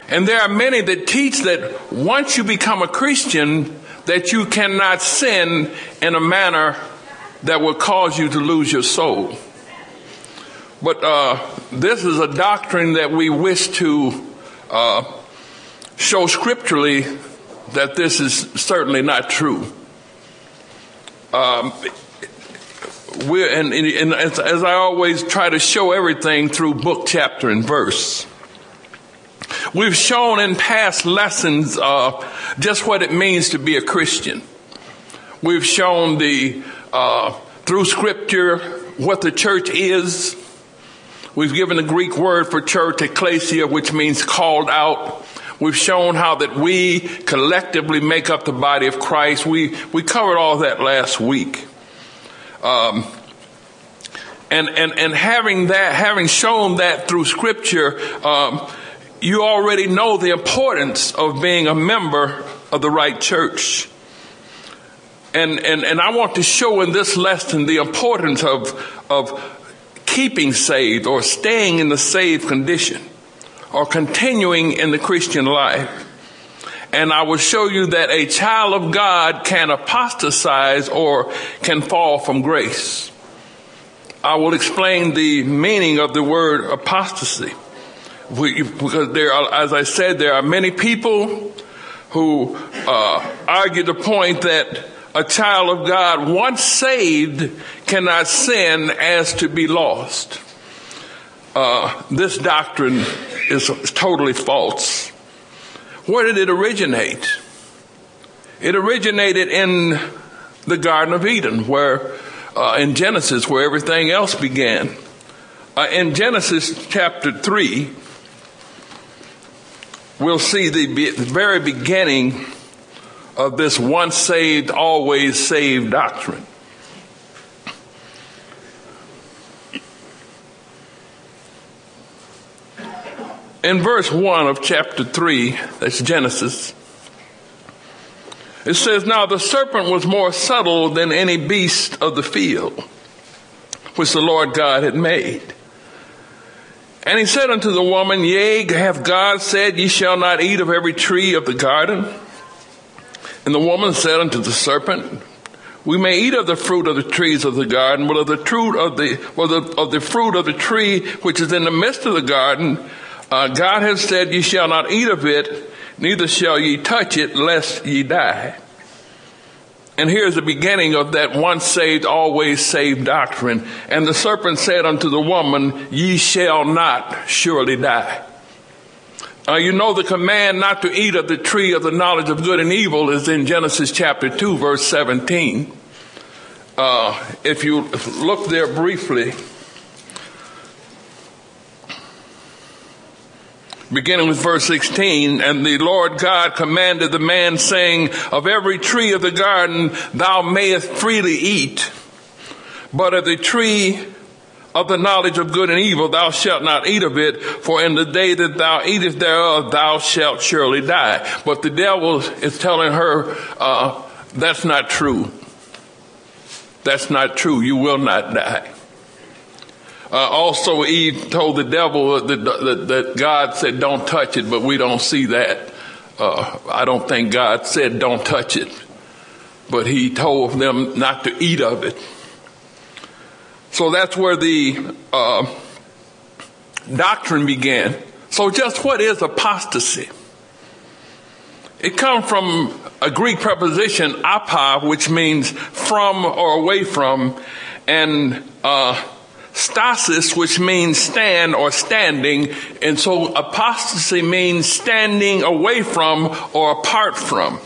And there are many that teach that once you become a Christian, that you cannot sin in a manner that will cause you to lose your soul. But this is a doctrine that we wish to show scripturally that this is certainly not true. As I always try to show everything through book, chapter, and verse. We've shown in past lessons just what it means to be a Christian. We've shown through scripture what the church is. We've given the Greek word for church, ekklesia, which means called out. We've shown how that we collectively make up the body of Christ. We covered all that last week. And having shown that through scripture, you already know the importance of being a member of the right church. And I want to show in this lesson the importance of keeping saved or staying in the saved condition or continuing in the Christian life. And I will show you that a child of God can apostatize or can fall from grace. I will explain the meaning of the word apostasy. Because as I said, there are many people who argue the point that a child of God, once saved, cannot sin as to be lost. This doctrine is totally false. Where did it originate? It originated in the Garden of Eden, in Genesis, where everything else began. In Genesis chapter 3, we'll see the very beginning of this once saved, always saved doctrine. In verse 1 of chapter 3, that's Genesis, it says, "Now the serpent was more subtle than any beast of the field, which the Lord God had made. And he said unto the woman, Yea, hath God said, Ye shall not eat of every tree of the garden? And the woman said unto the serpent, We may eat of the fruit of the trees of the garden, but of the fruit of the tree which is in the midst of the garden, God has said, Ye shall not eat of it, neither shall ye touch it, lest ye die." And here's the beginning of that once saved, always saved doctrine. "And the serpent said unto the woman, Ye shall not surely die." You know the command not to eat of the tree of the knowledge of good and evil is in Genesis chapter 2, verse 17. If you look there briefly, beginning with verse 16, "And the Lord God commanded the man, saying, Of every tree of the garden thou mayest freely eat, but of the tree of the knowledge of good and evil thou shalt not eat of it, for in the day that thou eatest thereof thou shalt surely die." But the devil is telling her, that's not true. That's not true. You will not die. Also, Eve told the devil that God said, don't touch it, but we don't see that. I don't think God said, don't touch it, but he told them not to eat of it. So that's where the doctrine began. So just what is apostasy? It comes from a Greek preposition, apa, which means from or away from, and stasis, which means stand or standing. And so apostasy means standing away from or apart from.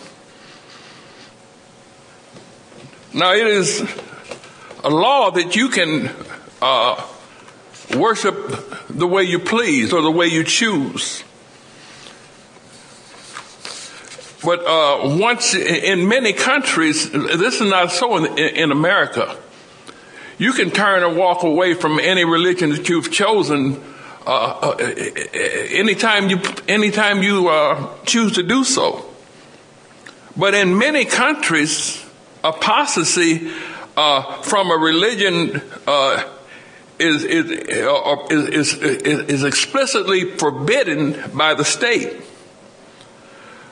Now it is a law that you can worship the way you please or the way you choose. But once in many countries, this is not so in America. You can turn or walk away from any religion that you've chosen anytime you choose to do so. But in many countries, apostasy from a religion is explicitly forbidden by the state.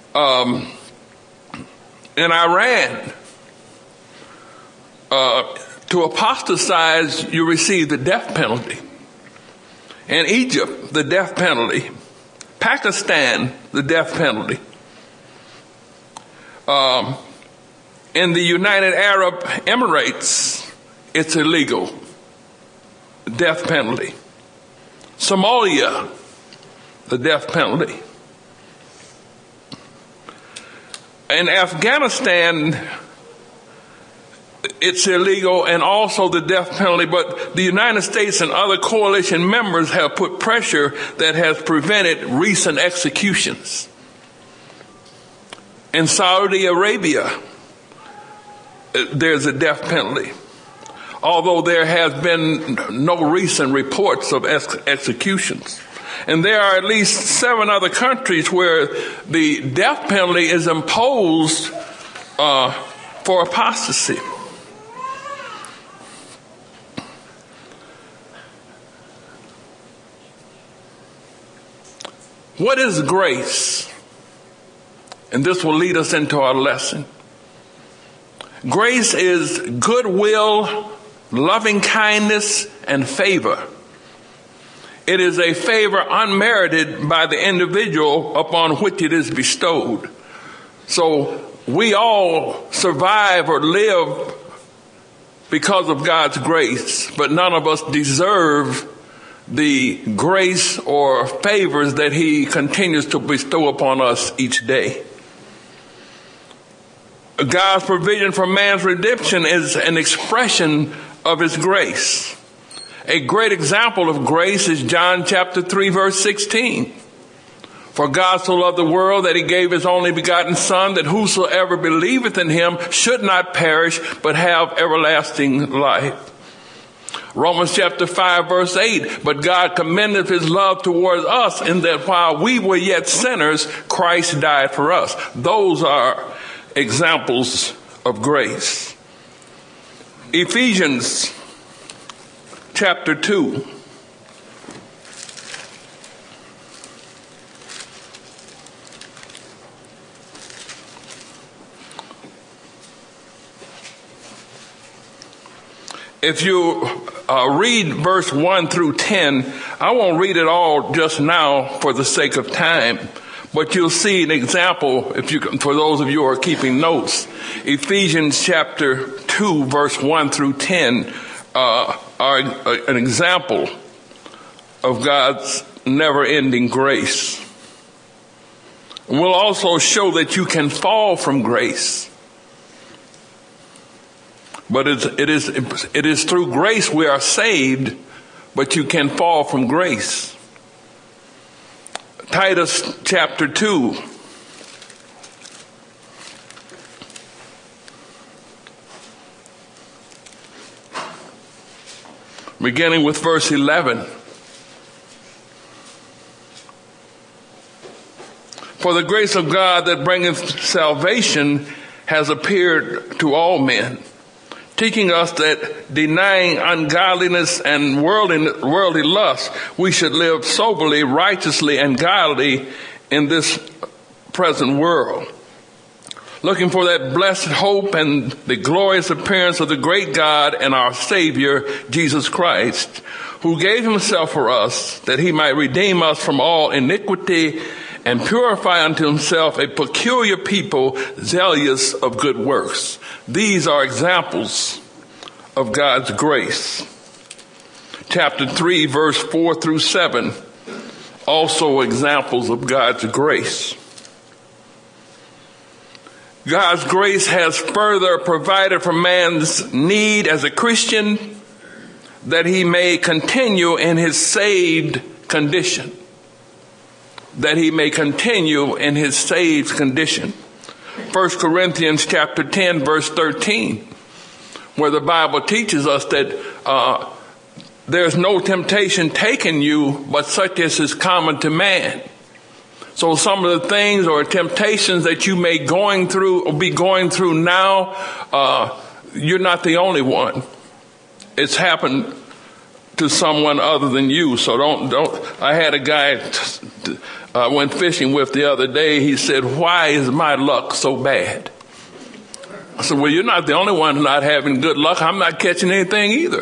in Iran, to apostatize, you receive the death penalty. In Egypt, the death penalty. Pakistan, the death penalty. In the United Arab Emirates, it's illegal. Death penalty. Somalia, the death penalty. In Afghanistan, it's illegal and also the death penalty, but the United States and other coalition members have put pressure that has prevented recent executions. In Saudi Arabia, there's a death penalty, although there has been no recent reports of executions. And there are at least 7 other countries where the death penalty is imposed for apostasy. What is grace? And this will lead us into our lesson. Grace is goodwill, loving kindness, and favor. It is a favor unmerited by the individual upon which it is bestowed. So we all survive or live because of God's grace, but none of us deserve the grace or favors that He continues to bestow upon us each day. God's provision for man's redemption is an expression of His grace. A great example of grace is John chapter 3 verse 16. For God so loved the world that He gave His only begotten Son, that whosoever believeth in Him should not perish but have everlasting life. Romans chapter 5 verse 8, but God commendeth His love towards us in that while we were yet sinners, Christ died for us. Those are examples of grace. Ephesians chapter 2. If you read verse 1 through 10, I won't read it all just now for the sake of time, but you'll see an example for those of you who are keeping notes. Ephesians chapter 2 verse 1 through 10 are an example of God's never-ending grace. And we'll also show that you can fall from grace. But it is through grace we are saved, but you can fall from grace. Titus chapter 2. Beginning with verse 11. For the grace of God that bringeth salvation has appeared to all men, teaching us that denying ungodliness and worldly lust, we should live soberly, righteously, and godly in this present world, looking for that blessed hope and the glorious appearance of the great God and our Savior, Jesus Christ, who gave Himself for us, that He might redeem us from all iniquity and purify unto Himself a peculiar people, zealous of good works. These are examples of God's grace. Chapter 3, verse 4 through 7, also examples of God's grace. God's grace has further provided for man's need as a Christian, that he may continue in his saved condition. That he may continue in his saved condition. 1 Corinthians chapter 10 verse 13, where the Bible teaches us that there's no temptation taken you but such as is common to man. So some of the things or temptations that you may be going through now, you're not the only one. It's happened to someone other than you. So don't. I had a guy I went fishing with the other day, he said, "Why is my luck so bad?" I said, "Well, you're not the only one not having good luck. I'm not catching anything either."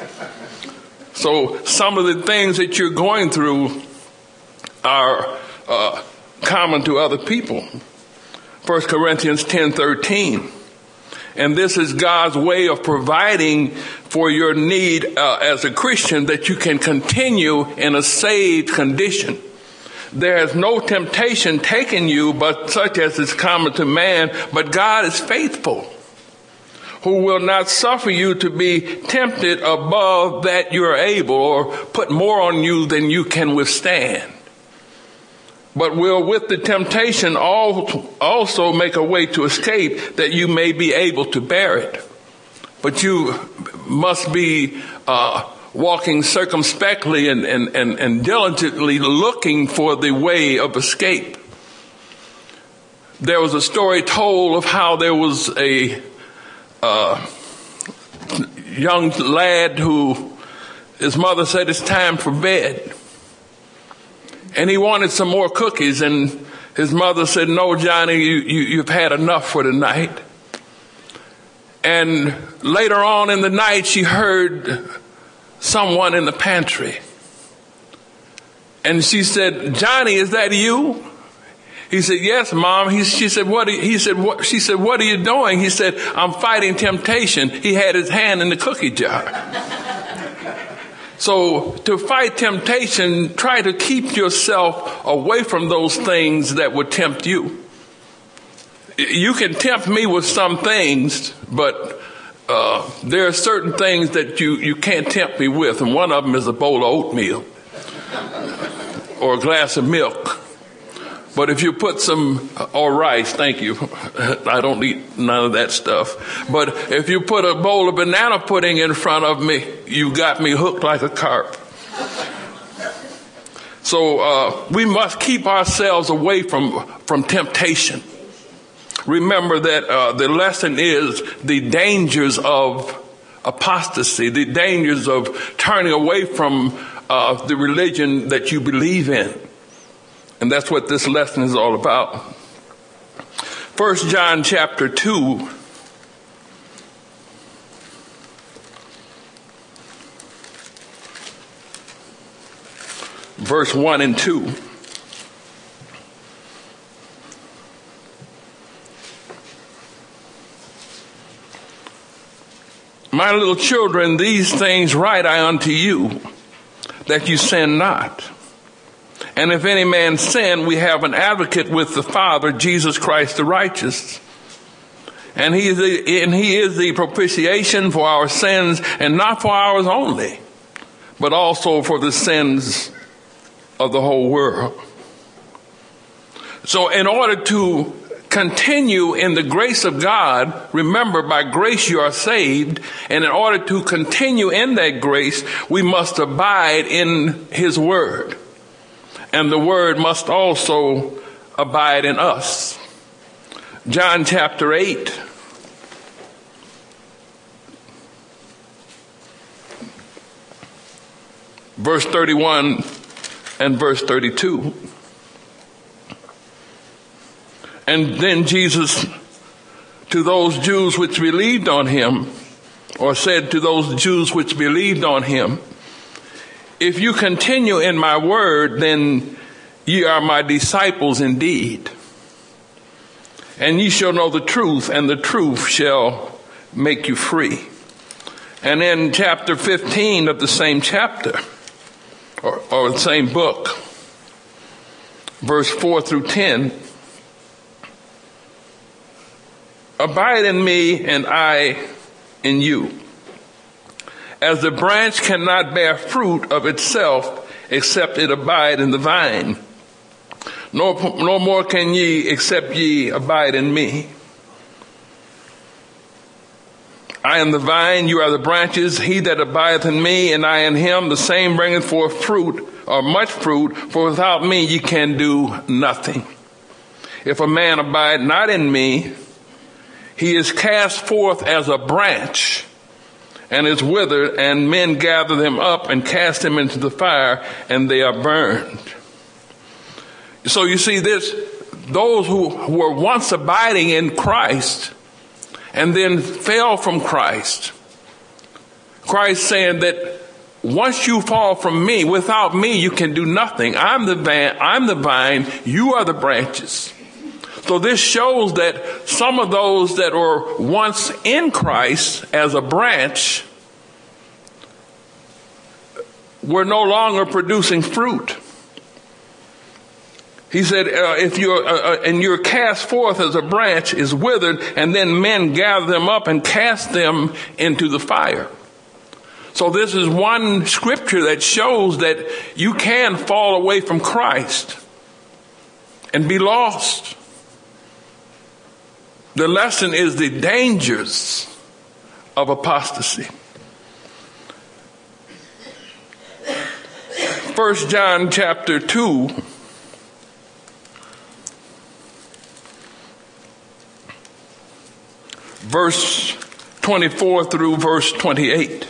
So some of the things that you're going through are common to other people. 1 Corinthians 10:13. And this is God's way of providing for your need as a Christian, that you can continue in a saved condition. There has no temptation taken you but such as is common to man, but God is faithful, who will not suffer you to be tempted above that you are able, or put more on you than you can withstand, but will with the temptation also make a way to escape, that you may be able to bear it. But you must be walking circumspectly and diligently looking for the way of escape. There was a story told of how there was a young lad who his mother said, "It's time for bed." And he wanted some more cookies, and his mother said, "No, Johnny, you've had enough for the night." And later on in the night, she heard someone in the pantry. And she said, "Johnny, is that you?" He said, "Yes, Mom." She said, "What?" She said, "What are you doing?" He said, "I'm fighting temptation." He had his hand in the cookie jar. So to fight temptation, try to keep yourself away from those things that would tempt you. You can tempt me with some things, but there are certain things that you can't tempt me with, and one of them is a bowl of oatmeal or a glass of milk. But if you put or rice, thank you. I don't eat none of that stuff. But if you put a bowl of banana pudding in front of me, you got me hooked like a carp. So we must keep ourselves away from temptation. Remember that the lesson is the dangers of apostasy, the dangers of turning away from the religion that you believe in. And that's what this lesson is all about. 1 John chapter 2. Verse 1 and 2. My little children, these things write I unto you, that you sin not. And if any man sin, we have an advocate with the Father, Jesus Christ the righteous. And he is the propitiation for our sins, and not for ours only, but also for the sins of the whole world. So in order to continue in the grace of God, remember, by grace you are saved, and in order to continue in that grace, we must abide in His Word. And the Word must also abide in us. John chapter 8. Verse 31 and verse 32. And then Jesus, to those Jews which believed on Him, or said to those Jews which believed on Him, if you continue in my word, then ye are my disciples indeed. And ye shall know the truth, and the truth shall make you free. And in chapter 15 of the same chapter, or the same book, verse 4 through 10, abide in me and I in you. As the branch cannot bear fruit of itself except it abide in the vine, no more can ye except ye abide in me. I am the vine, you are the branches. He that abideth in me, and I in him, the same bringeth forth fruit, or much fruit, for without me ye can do nothing. If a man abide not in me, he is cast forth as a branch, and is withered, and men gather them up and cast them into the fire, and they are burned. So you see those who were once abiding in Christ and then fell from Christ. Christ saying that once you fall from me, without me, you can do nothing. I'm the vine, you are the branches. So this shows that some of those that were once in Christ as a branch were no longer producing fruit. He said, if you're cast forth as a branch is withered, and then men gather them up and cast them into the fire. So this is one scripture that shows that you can fall away from Christ and be lost. The lesson is the dangers of apostasy. 1 John chapter 2, verse 24 through verse 28.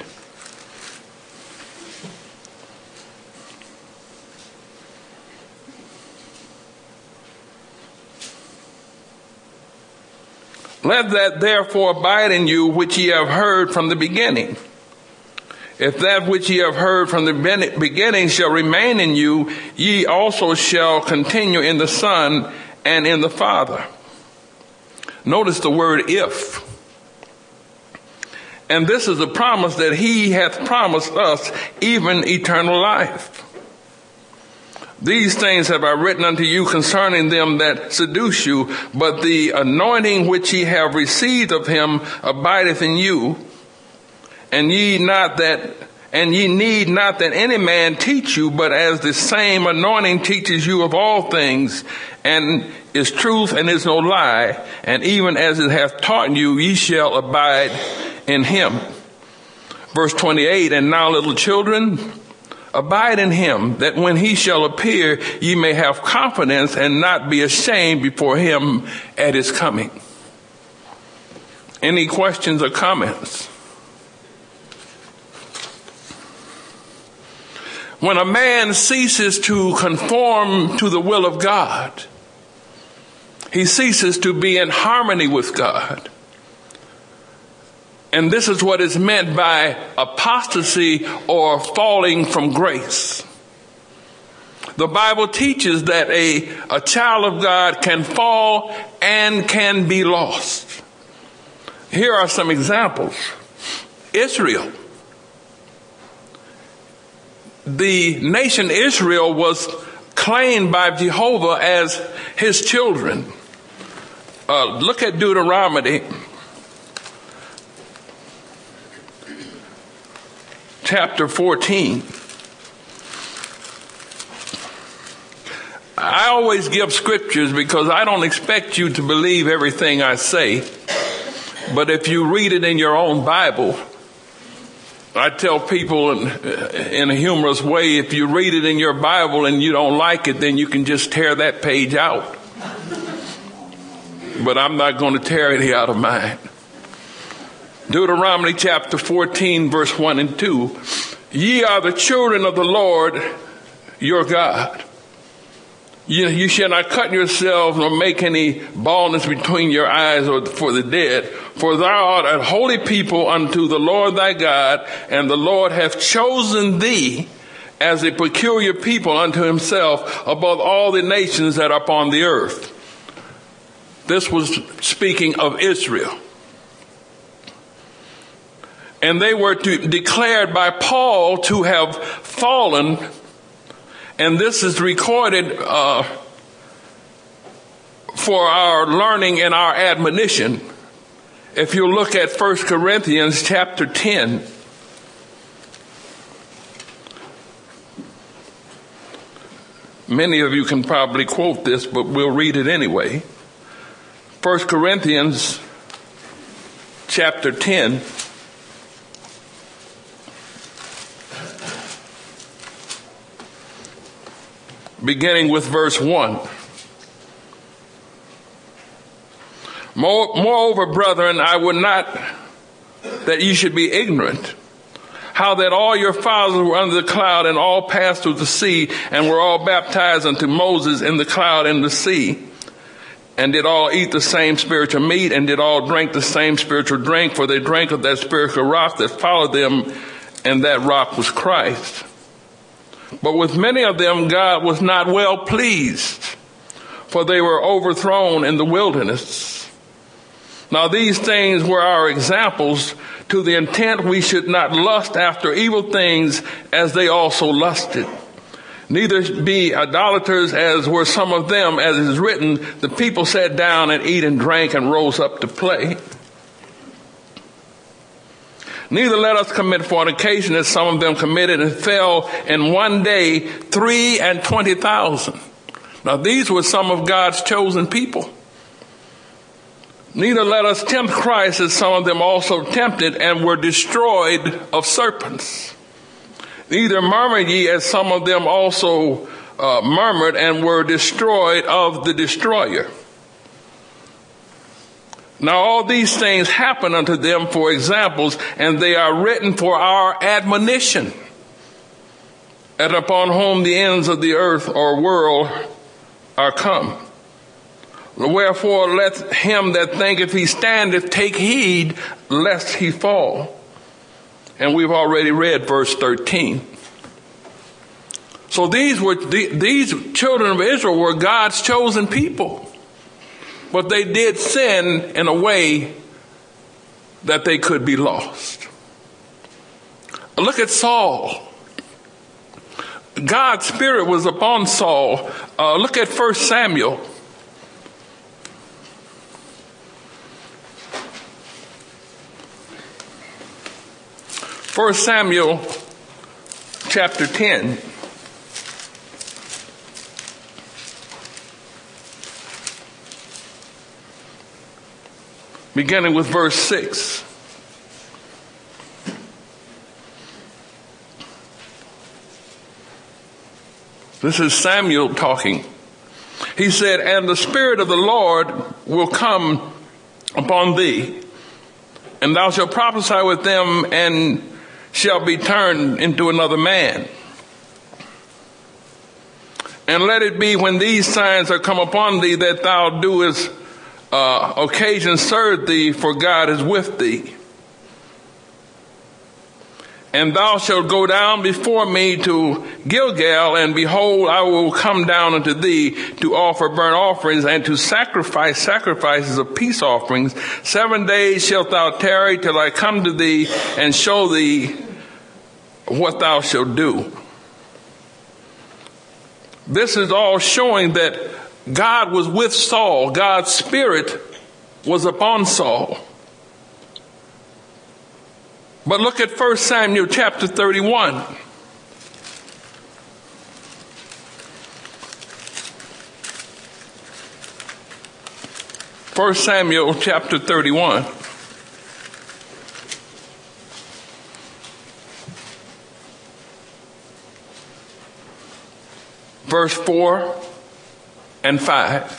Let that therefore abide in you which ye have heard from the beginning. If that which ye have heard from the beginning shall remain in you, ye also shall continue in the Son and in the Father. Notice the word if. And this is a promise that he hath promised us, even eternal life. These things have I written unto you concerning them that seduce you, but the anointing which ye have received of him abideth in you, and ye need not that any man teach you, but as the same anointing teaches you of all things, and is truth and is no lie, and even as it hath taught you, ye shall abide in him. Verse 28, and now little children, abide in him, that when he shall appear, ye may have confidence and not be ashamed before him at his coming. Any questions or comments? When a man ceases to conform to the will of God, he ceases to be in harmony with God. And this is what is meant by apostasy or falling from grace. The Bible teaches that a child of God can fall and can be lost. Here are some examples. Israel. The nation Israel was claimed by Jehovah as his children. Look at Deuteronomy chapter 14. I always give scriptures because I don't expect you to believe everything I say. But if you read it in your own Bible, I tell people in a humorous way, if you read it in your Bible and you don't like it, then you can just tear that page out. But I'm not going to tear it out of mine. Deuteronomy chapter 14, verse 1 and 2. Ye are the children of the Lord your God. You shall not cut yourselves nor make any baldness between your eyes or for the dead. For thou art a holy people unto the Lord thy God, and the Lord hath chosen thee as a peculiar people unto himself above all the nations that are upon the earth. This was speaking of Israel. And they were declared by Paul to have fallen. And this is recorded for our learning and our admonition. If you look at 1 Corinthians chapter 10, many of you can probably quote this, but we'll read it anyway. 1 Corinthians chapter 10. Beginning with verse 1. Moreover, brethren, I would not that ye should be ignorant how that all your fathers were under the cloud and all passed through the sea and were all baptized unto Moses in the cloud and the sea, and did all eat the same spiritual meat and did all drink the same spiritual drink, for they drank of that spiritual rock that followed them, and that rock was Christ. But with many of them God was not well pleased, for they were overthrown in the wilderness. Now these things were our examples, to the intent we should not lust after evil things as they also lusted. Neither be idolaters as were some of them, as is written, the people sat down and ate and drank and rose up to play. Neither let us commit fornication as some of them committed and fell in one day 23,000. Now these were some of God's chosen people. Neither let us tempt Christ as some of them also tempted and were destroyed of serpents. Neither murmur ye as some of them also murmured and were destroyed of the destroyer. Now all these things happen unto them for examples, and they are written for our admonition, and upon whom the ends of the earth or world are come. Wherefore let him that thinketh he standeth take heed lest he fall. And we've already read verse 13. So these children of Israel were God's chosen people. But they did sin in a way that they could be lost. Look at Saul. God's Spirit was upon Saul. Look at 1 Samuel. 1 Samuel chapter 10. Beginning with verse 6. This is Samuel talking. He said, "And the Spirit of the Lord will come upon thee, and thou shalt prophesy with them, and shall be turned into another man. And let it be when these signs are come upon thee that thou doest occasion serve thee, for God is with thee. And thou shalt go down before me to Gilgal, and behold, I will come down unto thee to offer burnt offerings and to sacrifice sacrifices of peace offerings. 7 days shalt thou tarry till I come to thee and show thee what thou shalt do." This is all showing that God was with Saul. God's Spirit was upon Saul. But look at 1 Samuel chapter 31. First Samuel chapter 31. Verse 4 and 5.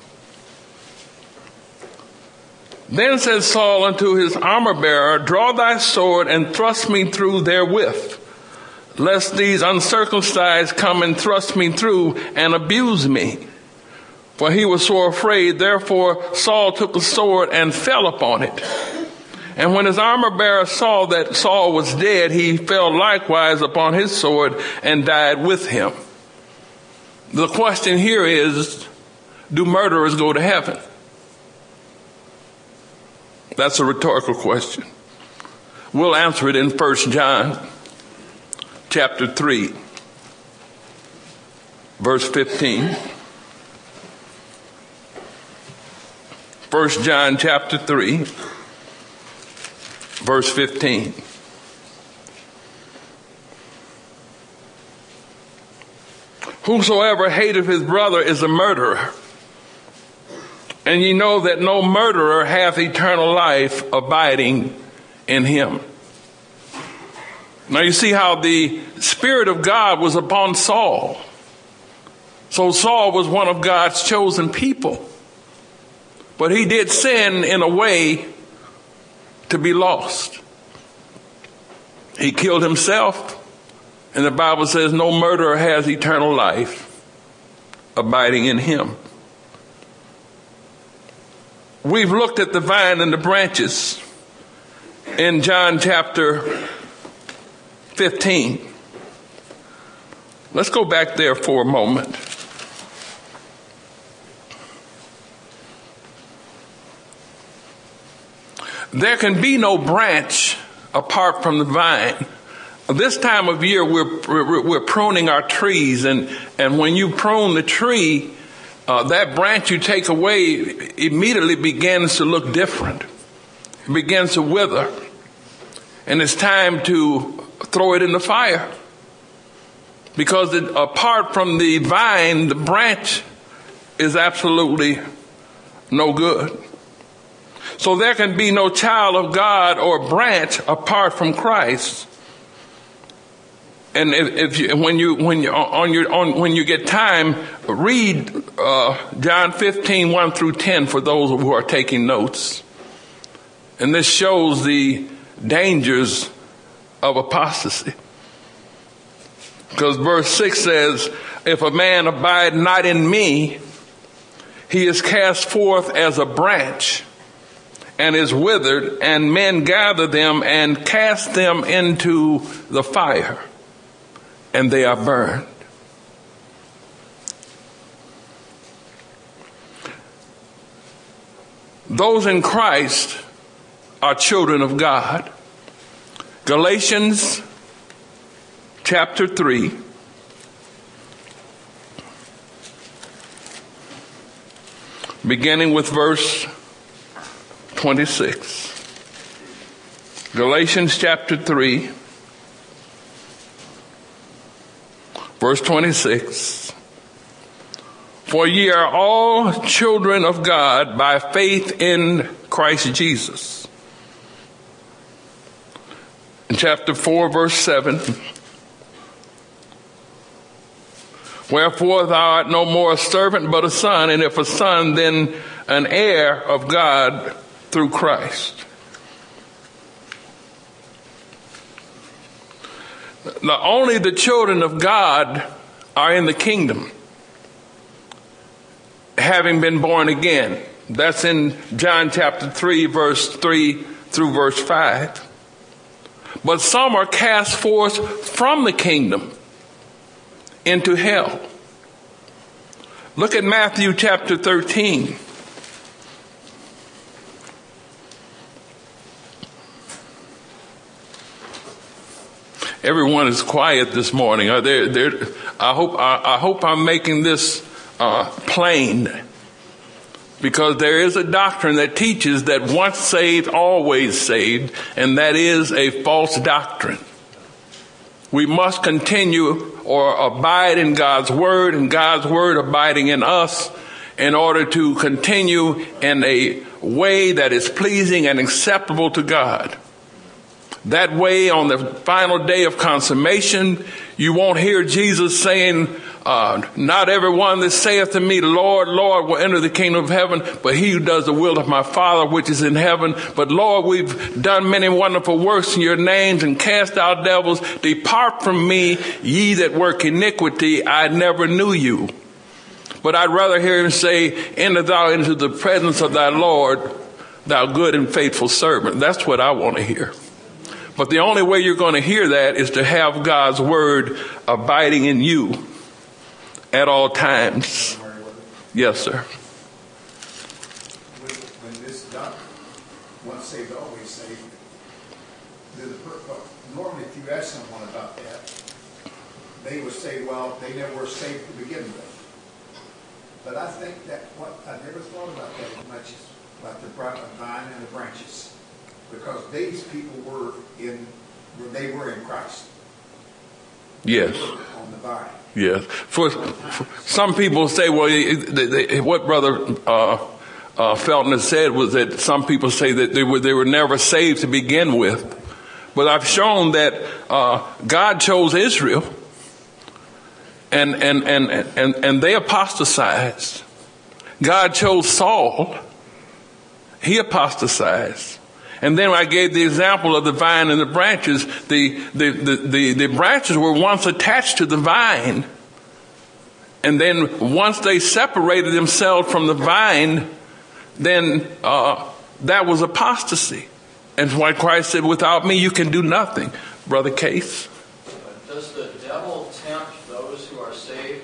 Then said Saul unto his armor bearer, "Draw thy sword and thrust me through therewith, lest these uncircumcised come and thrust me through and abuse me." For he was sore afraid. Therefore Saul took the sword and fell upon it. And when his armor bearer saw that Saul was dead, he fell likewise upon his sword and died with him. The question here is, do murderers go to heaven? That's a rhetorical question. We'll answer it in 1 John chapter 3, verse 15. 1 John chapter 3, verse 15. "Whosoever hateth his brother is a murderer. And ye know that no murderer hath eternal life abiding in him." Now you see how the Spirit of God was upon Saul. So Saul was one of God's chosen people. But he did sin in a way to be lost. He killed himself, and the Bible says no murderer has eternal life abiding in him. We've looked at the vine and the branches in John chapter 15. Let's go back there for a moment. There can be no branch apart from the vine. This time of year, we're pruning our trees, and when you prune the tree, that branch you take away immediately begins to look different. It begins to wither, and it's time to throw it in the fire, because apart from the vine, the branch is absolutely no good. So there can be no child of God or branch apart from Christ. And when you get time, read John 15, 1 through 10 for those who are taking notes. And this shows the dangers of apostasy. Because verse 6 says, if a man abide not in me, he is cast forth as a branch and is withered, and men gather them and cast them into the fire, and they are burned. Those in Christ are children of God. Galatians chapter 3. Beginning with verse 26. Galatians chapter 3, verse 26. For ye are all children of God by faith in Christ Jesus. In chapter 4, verse 7. Wherefore thou art no more a servant but a son, and if a son, then an heir of God through Christ. Now, only the children of God are in the kingdom, having been born again. That's in John chapter 3, verse 3 through verse 5. But some are cast forth from the kingdom into hell. Look at Matthew chapter 13. Everyone is quiet this morning. I hope I'm making this plain, because there is a doctrine that teaches that once saved, always saved, and that is a false doctrine. We must continue or abide in God's word, and God's word abiding in us, in order to continue in a way that is pleasing and acceptable to God. That way, on the final day of consummation, you won't hear Jesus saying, not everyone that saith to me, Lord, Lord, will enter the kingdom of heaven, but he who does the will of my Father which is in heaven. But Lord, we've done many wonderful works in your names and cast out devils. Depart from me, ye that work iniquity, I never knew you. But I'd rather hear him say, enter thou into the presence of thy Lord, thou good and faithful servant. That's what I want to hear. But the only way you're going to hear that is to have God's word abiding in you at all times. Yes, sir. When this doctrine, once saved, always saved, normally if you ask someone about that, they would say, well, they never were saved to begin with. But I think that I never thought about that as much as about the vine and the branches. Because these people were in Christ. Yes. On the vine. Yes. For some people say, well, what Brother Felton said was that some people say that they were never saved to begin with. But I've shown that God chose Israel, and they apostatized. God chose Saul. He apostatized. And then I gave the example of the vine and the branches. The branches were once attached to the vine. And then once they separated themselves from the vine, then that was apostasy. And why Christ said, without me, you can do nothing. Brother Case. Does the devil tempt those who are saved?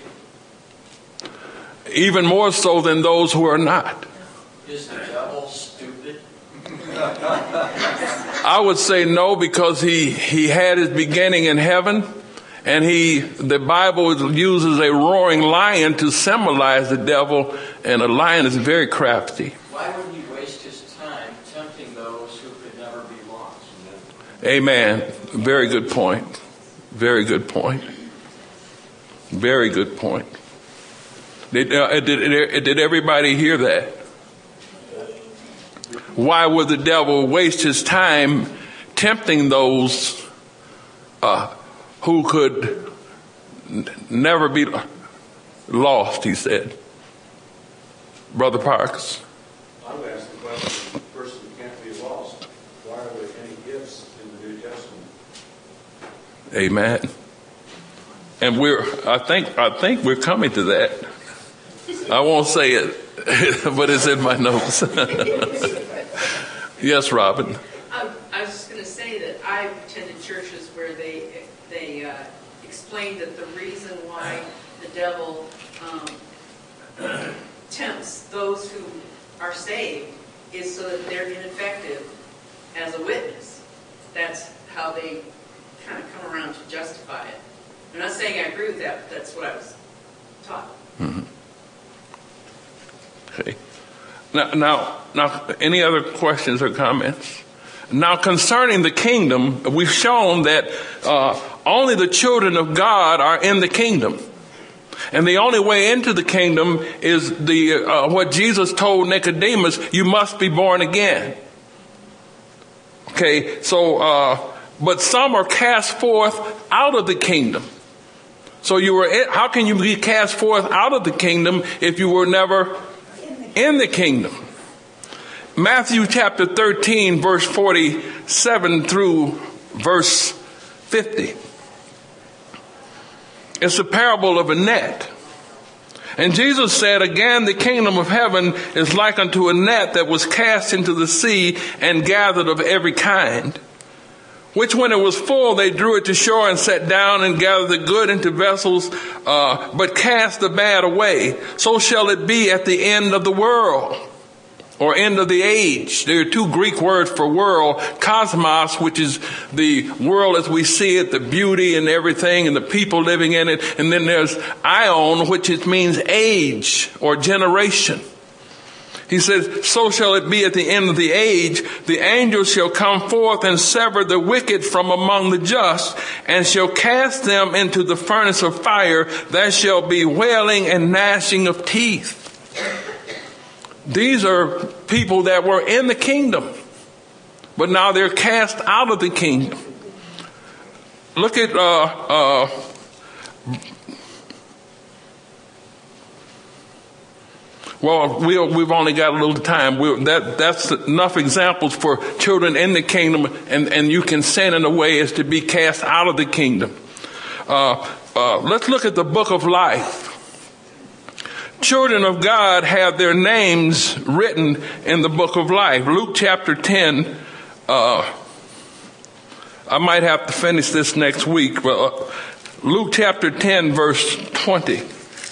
Even more so than those who are not. Is the devil stupid? I would say no, because he had his beginning in heaven, and the Bible uses a roaring lion to symbolize the devil, and a lion is very crafty. Why would he waste his time tempting those who could never be lost? Amen. Very good point. Very good point. Very good point. Did everybody hear that? Why would the devil waste his time tempting those who could never be lost, he said. Brother Parks. I would ask the question, the person who can't be lost, why are there any gifts in the New Testament? Amen. And I think we're coming to that. I won't say it, but it's in my notes. Yes, Robin. I was just going to say that I've attended churches where they explained that the reason why the devil tempts those who are saved is so that they're ineffective as a witness. That's how they kind of come around to justify it. I'm not saying I agree with that, but that's what I was taught. Mm-hmm. Okay. Now, any other questions or comments? Now, concerning the kingdom, we've shown that only the children of God are in the kingdom. And the only way into the kingdom is what Jesus told Nicodemus, you must be born again. Okay, so, but some are cast forth out of the kingdom. So how can you be cast forth out of the kingdom if you were never in the kingdom? Matthew chapter 13, verse 47 through verse 50. It's a parable of a net. And Jesus said, again, the kingdom of heaven is like unto a net that was cast into the sea and gathered of every kind. Which when it was full, they drew it to shore and sat down and gathered the good into vessels, but cast the bad away. So shall it be at the end of the world, or end of the age. There are two Greek words for world, cosmos, which is the world as we see it, the beauty and everything, and the people living in it. And then there's aion, which it means age or generation. He says, so shall it be at the end of the age. The angels shall come forth and sever the wicked from among the just, and shall cast them into the furnace of fire. There shall be wailing and gnashing of teeth. These are people that were in the kingdom, but now they're cast out of the kingdom. Look at well, we've only got a little time. That's enough examples for children in the kingdom, and you can sin in a way as to be cast out of the kingdom. Let's look at the book of life. Children of God have their names written in the book of life. Luke chapter 10, I might have to finish this next week, but Luke chapter 10, verse 20.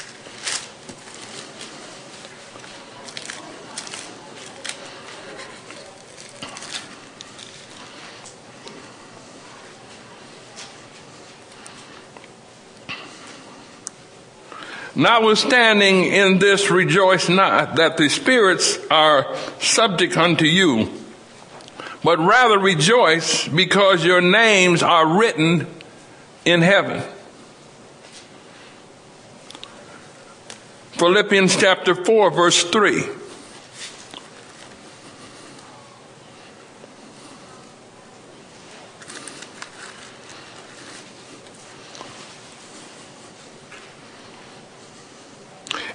Notwithstanding in this rejoice not that the spirits are subject unto you, but rather rejoice because your names are written in heaven. Philippians chapter 4, verse 3.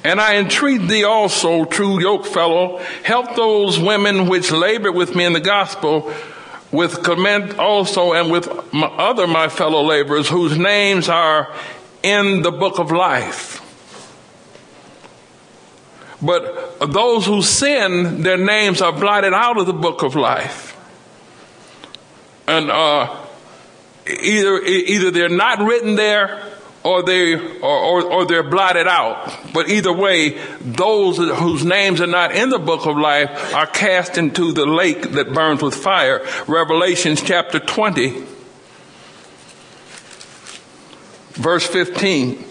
And I entreat thee also, true yokefellow, help those women which labor with me in the gospel, with Clement also, and with my fellow laborers, whose names are in the book of life. But those who sin, their names are blotted out of the book of life. And either they're not written there, or they're blotted out. But either way, those whose names are not in the book of life are cast into the lake that burns with fire. Revelation chapter 20, verse 15.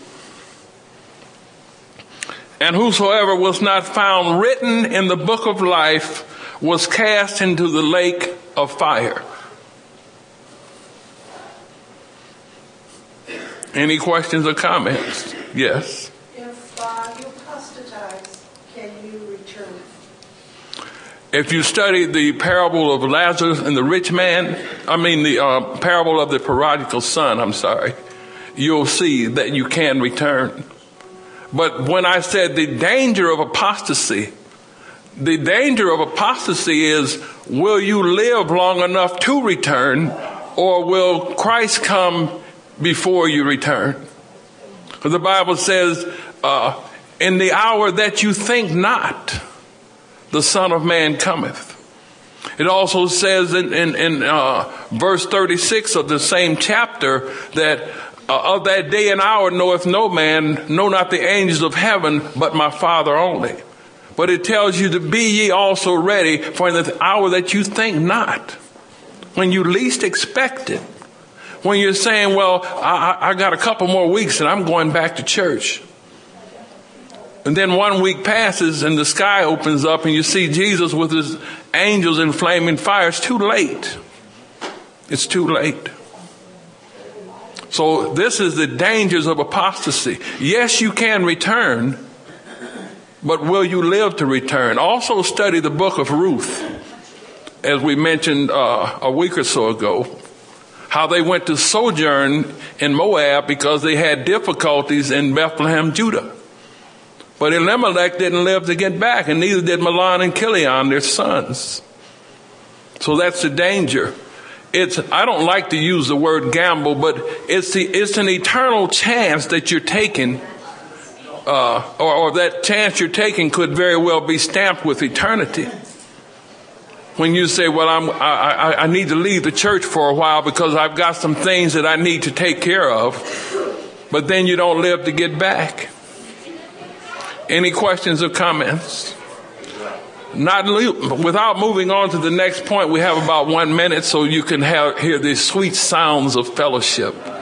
And whosoever was not found written in the book of life was cast into the lake of fire. Any questions or comments? Yes. If you apostatize, can you return? If you study the parable of Lazarus and the rich man, the parable of the prodigal son, you'll see that you can return. But when I said the danger of apostasy is, will you live long enough to return, or will Christ come before you return? Because the Bible says, in the hour that you think not, the Son of Man cometh. It also says in verse 36 of the same chapter that of that day and hour knoweth no man, no not the angels of heaven, but my Father only. But it tells you to be ye also ready for the hour that you think not, when you least expect it. When you're saying, well, I got a couple more weeks and I'm going back to church. And then 1 week passes and the sky opens up and you see Jesus with his angels in flaming fire. It's too late. It's too late. So this is the dangers of apostasy. Yes, you can return, but will you live to return? Also study the book of Ruth, as we mentioned a week or so ago. How they went to sojourn in Moab because they had difficulties in Bethlehem, Judah. But Elimelech didn't live to get back, and neither did Mahlon and Chilion, their sons. So that's the danger. I don't like to use the word gamble, but it's an eternal chance that you're taking, or that chance you're taking could very well be stamped with eternity. When you say, well, I need to leave the church for a while because I've got some things that I need to take care of, but then you don't live to get back. Any questions or comments? Without moving on to the next point, we have about 1 minute so you can hear the sweet sounds of fellowship.